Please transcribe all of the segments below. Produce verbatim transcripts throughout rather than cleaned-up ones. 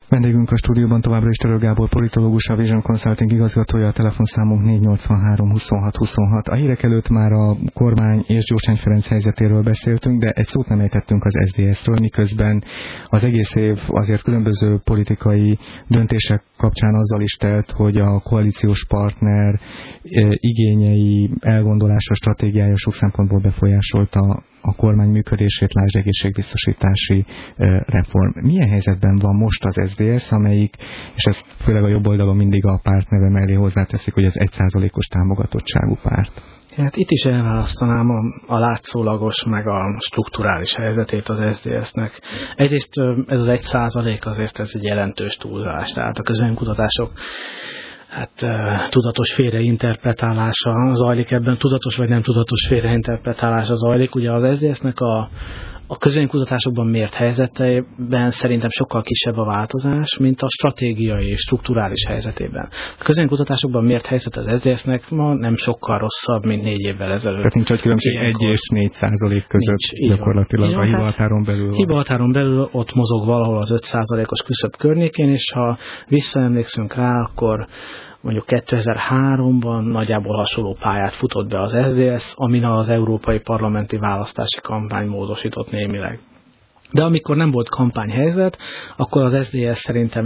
Vendégünk a stúdióban továbbra is Törő Gábor politológus, a Vision Consulting igazgatója, a telefonszámunk négy nyolcvanhárom huszonhat huszonhat. A hírek előtt már a kormány és Gyurcsány Ferenc helyzetéről beszéltünk, de egy szót nem ejtettünk az es zé es-ről, miközben az egész év azért különböző politikai döntések kapcsán azzal is telt, hogy a koalíciós partner igényei, elgondolása, stratégiája sok szempontból befolyásolta a kormány működését, lásd egészségbiztosítási reform. Milyen helyzetben van most az es zé es, amelyik, és ezt főleg a jobb oldalon mindig a párt neve mellé hozzáteszik, hogy az egy százalékos támogatottságú párt? Hát itt is elválasztanám a, a látszólagos meg a strukturális helyzetét az es zé es-nek. Egyrészt ez az egy százalék azért ez egy jelentős túlzás, tehát a közvéleménykutatások hát tudatos félreinterpretálása zajlik ebben, tudatos vagy nem tudatos félreinterpretálása zajlik. Ugye az es zé es-nek a, a közvéleménykutatásokban mért helyzetében szerintem sokkal kisebb a változás, mint a stratégiai és strukturális helyzetében. A közvéleménykutatásokban mért helyzet az es zé es-nek ma nem sokkal rosszabb, mint négy évvel ezelőtt. Tehát nincs egy különbség egy és négy százalék között nincs, gyakorlatilag a hibahatáron belül. Hibahatáron belül ott mozog valahol az öt százalékos küszöb környékén, és ha visszaemlékszünk rá, akkor mondjuk kétezer-háromban nagyjából hasonló pályát futott be az es zé es, amin az európai parlamenti választási kampány módosított némileg. De amikor nem volt kampányhelyzet, akkor az es zé es szerintem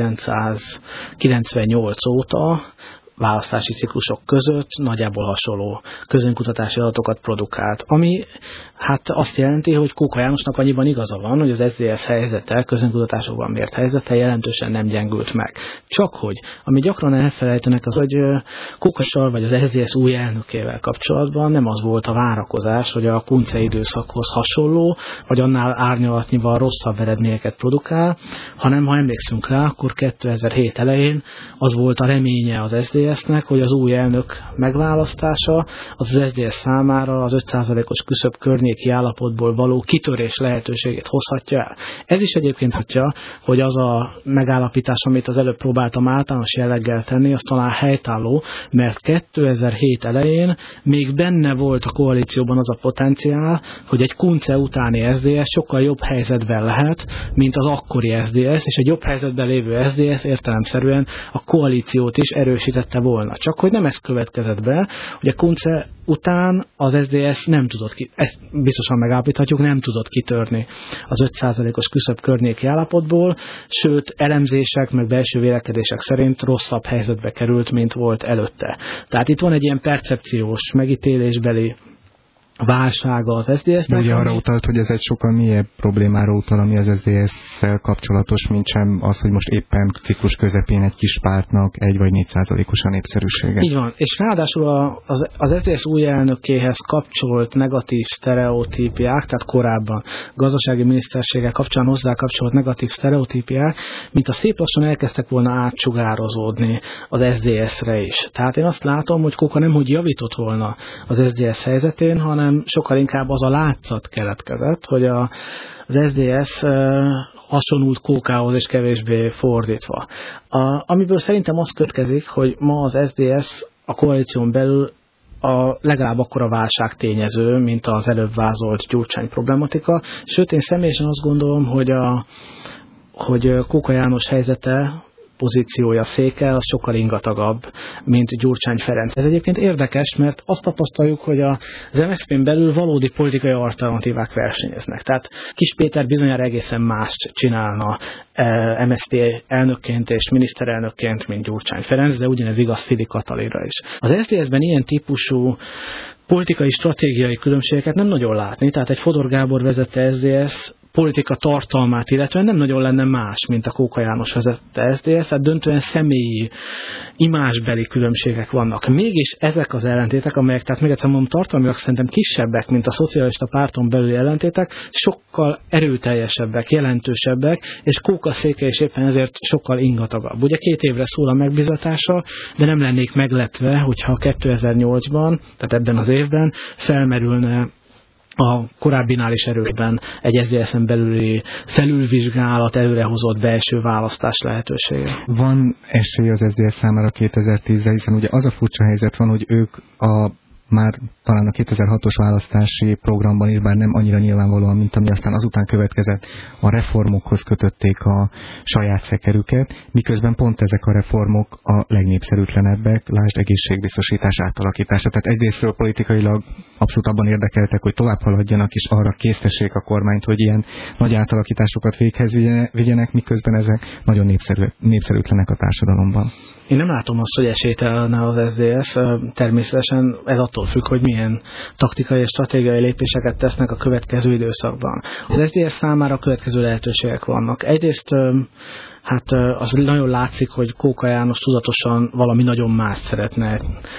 ezerkilencszázkilencvennyolc óta választási ciklusok között nagyjából hasonló közönkutatási adatokat produkált, ami hát azt jelenti, hogy Kóka Jánosnak annyiban igaza van, hogy az es zé es helyzete, közönkutatásokban mért helyzete jelentősen nem gyengült meg. Csak hogy, ami gyakran elfelejtenek, az, hogy Kókassal vagy az es zé es új elnökével kapcsolatban nem az volt a várakozás, hogy a Kunce időszakhoz hasonló, vagy annál árnyalatnyival rosszabb eredményeket produkál, hanem ha emlékszünk rá, akkor kétezer-hét elején az volt a reménye az es zé es-nek, hogy az új elnök megválasztása az az es zé es számára az öt százalékos küszöb környéki állapotból való kitörés lehetőségét hozhatja el. Ez is egyébként hatja, hogy az a megállapítás, amit az előbb próbáltam általános jelleggel tenni, az talán helytálló, mert kétezer-hét elején még benne volt a koalícióban az a potenciál, hogy egy Kunce utáni es zé es sokkal jobb helyzetben lehet, mint az akkori es zé es, és egy jobb helyzetben lévő es zé es értelemszerűen a koalíciót is erősítette volna. Csak hogy nem ez következett be, hogy a Kunce után az es zé es nem tudott, ki, ezt biztosan megállapíthatjuk, nem tudott kitörni az öt százalékos küszöb környéki állapotból, sőt elemzések meg belső vélekedések szerint rosszabb helyzetbe került, mint volt előtte. Tehát itt van egy ilyen percepciós, megítélésbeli válsága az es zé es-nek. Ugye arra utalt, hogy ez egy sokkal mélyebb problémára utal, ami az es zé es-szel kapcsolatos, mint sem az, hogy most éppen ciklus közepén egy kis pártnak egy vagy négy százalékos a népszerűsége. Így van, és ráadásul az, az es zé es új elnökéhez kapcsolt negatív sztereotípiák, tehát korábban gazdasági miniszterséggel kapcsán hozzá kapcsolt negatív sztereotípiák, mint a szép lassan elkezdtek volna átsugározódni az es zé es-re is. Tehát én azt látom, hogy Kóka nem hogy javított volna az es zé es helyzetén, hanem sokkal inkább az a látszat keletkezett, hogy a, az es zé es uh, hasonlult Kókához és kevésbé fordítva. A, amiből szerintem az következik, hogy ma az es zé es a koalíción belül a legalább akkora válságtényező, mint az előbb vázolt Gyurcsány problematika. Sőt, én személyesen azt gondolom, hogy, a, hogy Kóka János helyzete, pozíciója, széke, az sokkal ingatagabb, mint Gyurcsány Ferenc. Ez egyébként érdekes, mert azt tapasztaljuk, hogy az em es zé pén belül valódi politikai alternatívák versenyeznek. Tehát Kiss Péter bizonyára egészen mást csinálna em es zé pé elnökként és miniszterelnökként, mint Gyurcsány Ferenc, de ugyanez igaz Szili Katalinra is. Az es zé es-ben ilyen típusú politikai, stratégiai különbségeket nem nagyon látni, tehát egy Fodor Gábor vezette es zé es politika tartalmát, illetve nem nagyon lenne más, mint a Kóka János vezette es zé es, tehát döntően személyi, imázsbeli különbségek vannak. Mégis ezek az ellentétek, amelyek, tehát még egyszer mondom, tartalmilag szerintem kisebbek, mint a szocialista párton belüli ellentétek, sokkal erőteljesebbek, jelentősebbek, és Kóka széke is éppen ezért sokkal ingatagabb. Ugye két évre szól a megbizatása, de nem lennék meglepve, hogyha kétezer-nyolcban, tehát ebben az évben felmerülne a korábbinál is erőben egy es zé es-en belüli felülvizsgálat, előrehozott belső választás lehetősége. Van esély az es zé es számára kétezer-tízre, hiszen ugye az a furcsa helyzet van, hogy ők a már talán a kétezer-hatos választási programban is, bár nem annyira nyilvánvalóan, mint ami aztán azután következett, a reformokhoz kötötték a saját szekerüket, miközben pont ezek a reformok a legnépszerűtlenebbek, lásd egészségbiztosítás átalakítása. Tehát egyrésztről politikailag abszolút abban érdekeltek, hogy tovább haladjanak, és arra késztessék a kormányt, hogy ilyen nagy átalakításokat véghez vigyenek, miközben ezek nagyon népszerű, népszerűtlenek a társadalomban. Én nem látom azt, hogy esélytelne az es zé es. Természetesen ez attól függ, hogy milyen taktikai és stratégiai lépéseket tesznek a következő időszakban. Az es zé es számára a következő lehetőségek vannak. Egyrészt hát az nagyon látszik, hogy Kóka János tudatosan valami nagyon más szeretne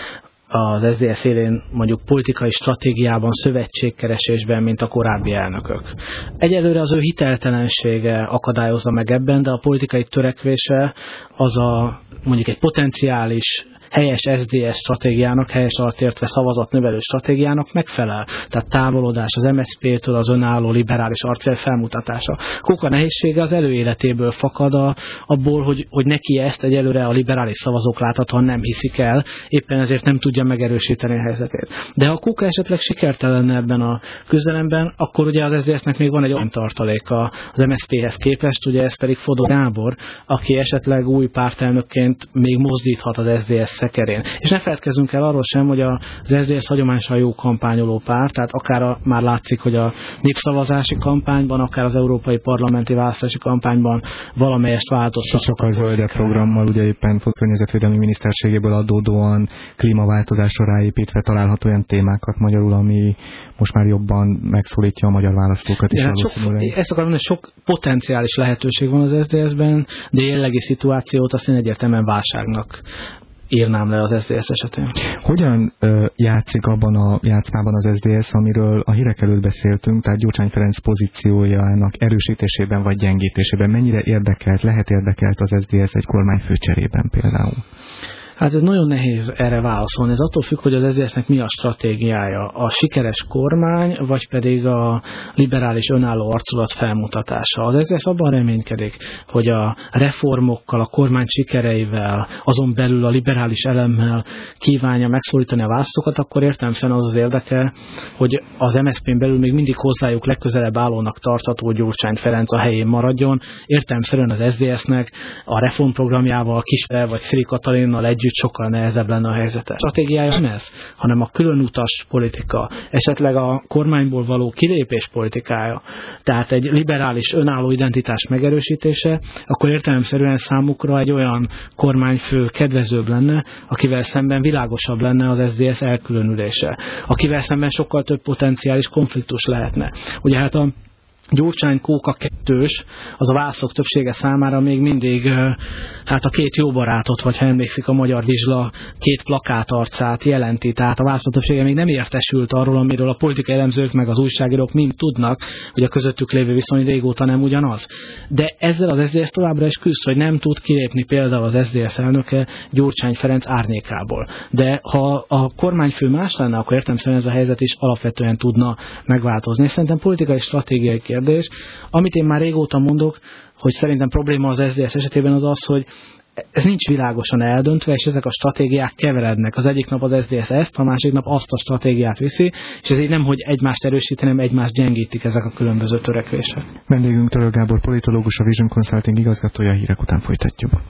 az es zé es élén, mondjuk politikai stratégiában, szövetségkeresésben, mint a korábbi elnökök. Egyelőre az ő hiteltelensége akadályozza meg ebben, de a politikai törekvése az a mondjuk egy potenciális helyes es dé es stratégiának, helyes alatt értve szavazatnövelő stratégiának megfelel. Tehát távolodás az em es zé pé-től, az önálló liberális arcjel felmutatása. Kóka nehézsége az előéletéből fakad a, abból, hogy, hogy neki ezt egyelőre a liberális szavazók láthatóan nem hiszik el, éppen ezért nem tudja megerősíteni a helyzetét. De ha Kóka esetleg sikertelen ebben a küzdelemben, akkor ugye az es zé es-nek még van egy olyan tartaléka az em es zé pé-hez képest, ugye ez pedig Fodor Gábor, aki esetleg új pártelnökként még mozdíthat az es zé es szekerén. És ne feledkezzünk el arról sem, hogy az es zé es hagyományosan jó kampányoló párt, tehát akár a, már látszik, hogy a népszavazási kampányban, akár az európai parlamenti választási kampányban valamelyest változtat. Sokkal zöldebb programmal, ugye éppen környezetvédelmi miniszterségéből adódóan klímaváltozásra ráépítve található olyan témákat magyarul, ami most már jobban megszólítja a magyar választókat is. Ja, sok, ezt akarom mondani, sok potenciális lehetőség van az es zé es-ben, de jellegi szituációt azt én egyértelműen válságnak írnám le az es zé es esetén. Hogyan ö, játszik abban a játszmában az es zé es, amiről a hírek előtt beszéltünk, tehát Gyurcsány Ferenc pozíciójának erősítésében vagy gyengítésében? Mennyire érdekelt, lehet érdekelt az es zé es egy kormányfő cserében például? Hát ez nagyon nehéz erre válaszolni. Ez attól függ, hogy az es zé es-nek mi a stratégiája. A sikeres kormány, vagy pedig a liberális önálló arculat felmutatása. Az es zé es abban reménykedik, hogy a reformokkal, a kormány sikereivel, azon belül a liberális elemmel kívánja megszólítani a választókat, akkor értelemszerűen az az érdeke, hogy az em es zé pén belül még mindig hozzájuk legközelebb állónak tartható Gyurcsány Ferenc a helyén maradjon. Értelemszerűen az es zé es-nek a reformprogramjával, Kispere vagy Szili Katalinnal együtt sokkal nehezebb lenne a helyzete. A stratégiája nem ez, hanem a különutas politika, esetleg a kormányból való kilépés politikája, tehát egy liberális önálló identitás megerősítése, akkor értelemszerűen számukra egy olyan kormányfő kedvezőbb lenne, akivel szemben világosabb lenne az es zé es elkülönülése, akivel szemben sokkal több potenciális konfliktus lehetne. Ugye hát a Gyurcsány-Kóka kettős, az a választók többsége számára még mindig hát a két jó barátot, vagy ha emlékszik a Magyar Vizsla két plakátarcát jelenti, tehát a választók többsége még nem értesült arról, amiről a politikai elemzők meg az újságírók mind tudnak, hogy a közöttük lévő viszony régóta nem ugyanaz. De ezzel az es zé es továbbra is küzd, hogy nem tud kilépni például az es zé es elnöke Gyurcsány Ferenc árnyékából. De ha a kormányfő más lenne, akkor értelemszerűen ez a helyzet is alapvetően tudna megváltozni. Szerintem politikai stratégiai kérdés. Amit én már régóta mondok, hogy szerintem probléma az es zé es esetében az az, hogy ez nincs világosan eldöntve, és ezek a stratégiák keverednek. Az egyik nap az es zé es ezt, a másik nap azt a stratégiát viszi, és ezért nem, hogy egymást erősíteni, hanem egymást gyengítik ezek a különböző törekvések. Vendégünk Török Gábor politológus, a Vision Consulting igazgatója, hírek után folytatjuk.